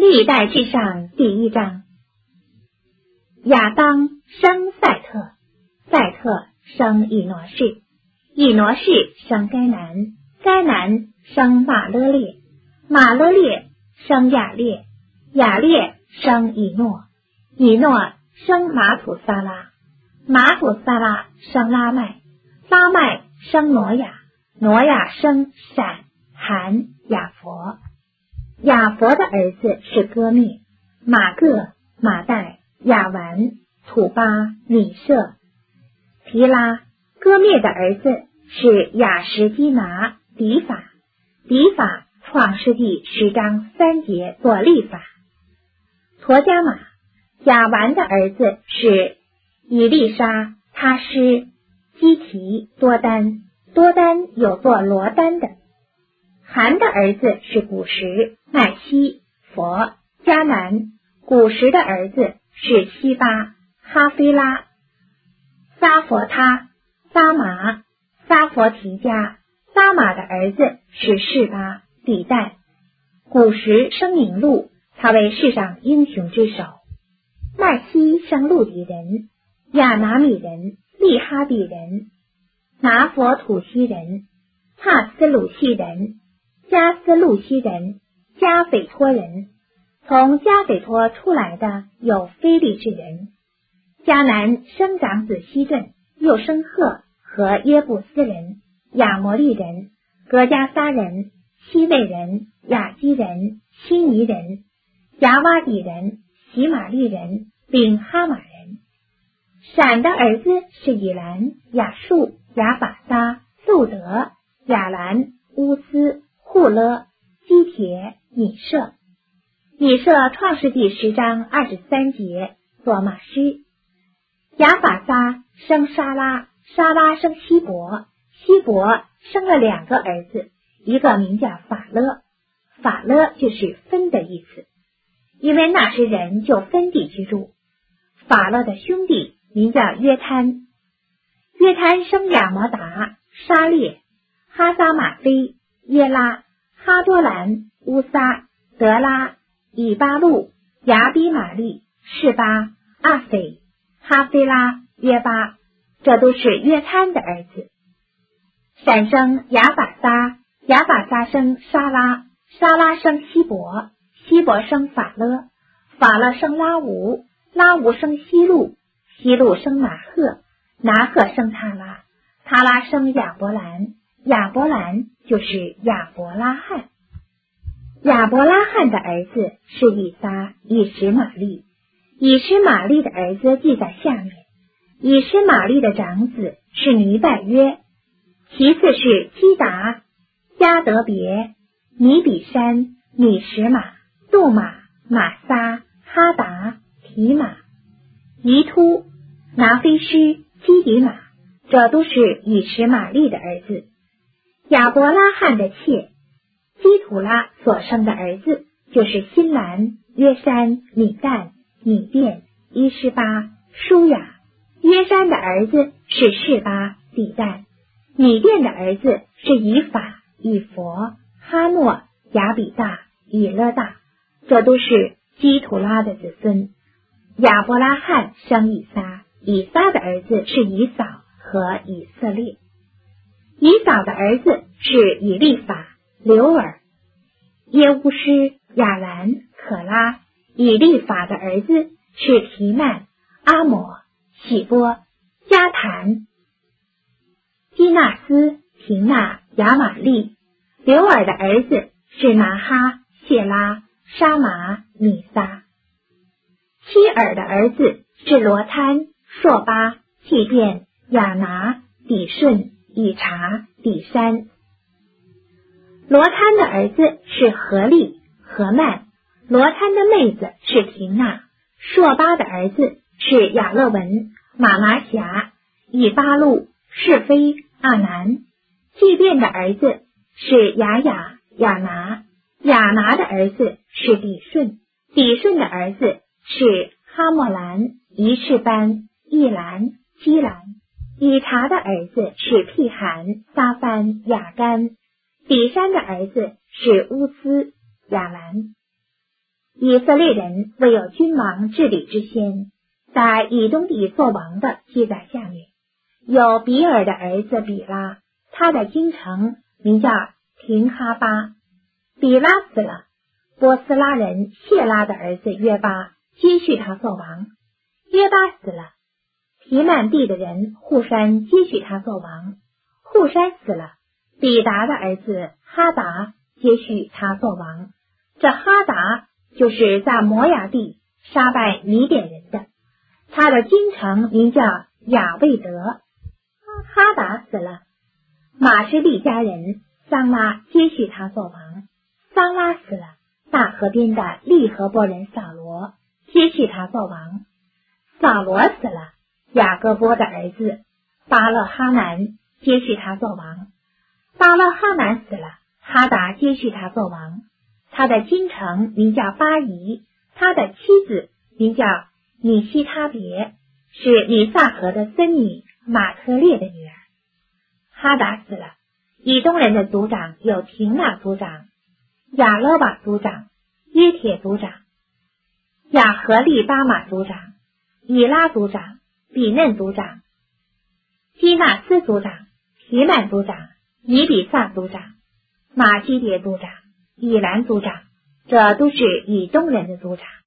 历代志上第1章。亚当生赛特，赛特生以挪士，以挪士生该南，该南生马勒列，马勒列生亚列，亚列生以诺，以诺生马土撒拉，马土撒拉生拉麦，拉麦生挪亚，挪亚生闪、含、雅弗。雅弗的儿子是歌灭、马各、马代、亚完、土巴、米舍、提拉。歌灭的儿子是雅什基拿、底法。底法创世纪10章3节做立法。陀加马。亚完的儿子是以利沙、他施、基提、多丹。多丹有做罗丹的。含的儿子是古实、麦西、佛、迦南。古实的儿子是西巴、哈菲拉、撒佛他、撒麻、撒佛提加。撒玛的儿子是示巴、底代。古实生宁路，他为世上英雄之首。麦西生路底人、亚拿米人、利哈比人、拿佛土西人、帕斯鲁西人、加斯路西人、加斐托人。从加斐托出来的有非利士人。迦南生长子希顿，又生赫和耶布斯人、亚摩利人、格加撒人、西魏人、雅基人、希尼人、亚瓦底人、喜玛利人，并哈马人。闪的儿子是以兰、亚述、亚法撒、路德、亚兰、乌斯、户勒、基铁、米舍。米舍创世纪10章23节做马师。亚法撒生沙拉，沙拉生希伯，希伯生了2个儿子，一个名叫法勒，法勒就是分的意思，因为那时人就分地居住。法勒的兄弟名叫约摊，约摊生亚摩达、沙列、哈撒马菲、耶拉、哈多兰、乌撒、德拉、以巴路、亚比玛利、示巴、阿斐、哈菲拉、约巴，这都是约摊的儿子。闪生亚法撒，亚法撒生沙拉，沙拉生希伯，希伯生法勒，法勒生拉吾，拉吾生希路，希路生拿赫，拿赫生他拉，他拉生亚伯兰，亚伯兰就是亚伯拉罕。亚伯拉罕的儿子是以撒、以实玛利。以实玛利的儿子记在下面。以实玛利的长子是尼拜约，其次是基达、加德别、尼比山、米什马、杜马、马撒、哈达、提马、尼突、拿菲施、基底马，这都是以实玛利的儿子。亚伯拉罕的妾基土拉所生的儿子就是辛兰、约山、米旦、米甸、伊施巴、舒雅。约山的儿子是示巴、底旦。米甸的儿子是以法、以佛、哈诺、亚比大、以勒大，这都是基土拉的子孙。亚伯拉罕生以撒，以撒的儿子是以扫和以色列。以扫的儿子是以利法、流尔、耶乌施、亚兰、可拉。以利法的儿子是提曼、阿抹、喜波、加坦、基纳斯、廷纳、亚玛利。流尔的儿子是拿哈、谢拉、沙麻、米撒。希尔的儿子是罗摊、朔巴、祭便、亚拿、底顺、以查、底山。罗摊的儿子是何利、何曼。罗摊的妹子是廷纳。朔巴的儿子是亚勒文、玛拿辖、以巴路、是非、阿南。祭便的儿子是雅雅、亚拿。亚拿的儿子是底顺。底顺的儿子是哈莫兰、以士班、易兰、基兰。以查的儿子是辟罕、撒番、雅干。底山的儿子是乌斯、亚兰。 以色列人未有君王治理之先，在以东地作王的记载下面，有比尔的儿子比拉，他的京城名叫廷哈巴。比拉死了，波斯拉人谢拉的儿子约巴接续他做王。约巴死了，提曼地的人户山接续他做王。户山死了，比达的儿子哈达接续他做王。这哈达就是在摩亚地杀败米甸人的，他的京城名叫雅未德。哈达死了，马士利家人桑拉接续他做王。桑拉死了，大河边的利河伯人扫罗接续他做王。扫罗死了，雅各波的儿子巴勒哈南接续他做王。巴勒哈南死了，哈达接续他做王。他的京城名叫巴宜，他的妻子名叫米西他别，是米萨河的孙女马特列的女儿。哈达死了，以东人的族长有廷纳族长、亚勒瓦族长、约铁族长、亚和利巴马族长、以拉族长、比嫩族长、基纳斯族长、提曼族长、以比萨族长、马基迭族长、以兰族长，这都是以东人的族长。